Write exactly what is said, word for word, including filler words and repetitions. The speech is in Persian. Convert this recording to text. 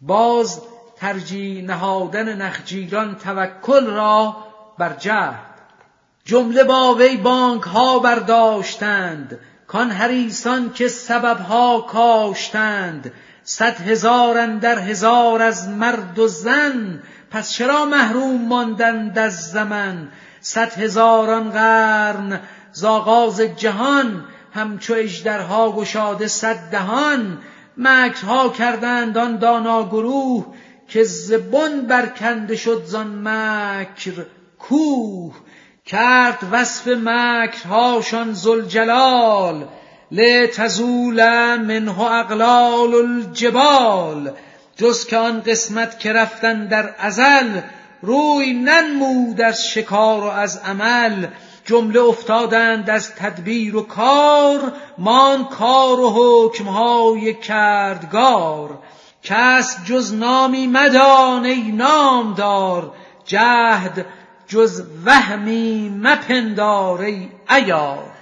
باز ترجیح نهادن نخجیران توکل را بر جهد. جمله با وی بانک ها برداشتند، کان حریصان که سبب ها کاشتند. صد هزار اندر هزار از مرد و زن، پس چرا محروم ماندند از زمن. صد هزاران قرن ز آغاز جهان، همچو اژدرها گشاده صد دهان. مکرها کردند آن دانا گروه، که ز بن برکنده شد زان مکر کوه. کرد وصف مکرهاشان ذوالجلال، لتزول منه اقلال الجبال. جز که آن قسمت که رفتن در ازل، روی ننمود از شکار و از عمل. جمله افتادند از تدبیر و کار، مان کار و حکمهای کردگار. کس جز نامی مدان ای نامدار، جهد جز وهمی مپندار ای عیار.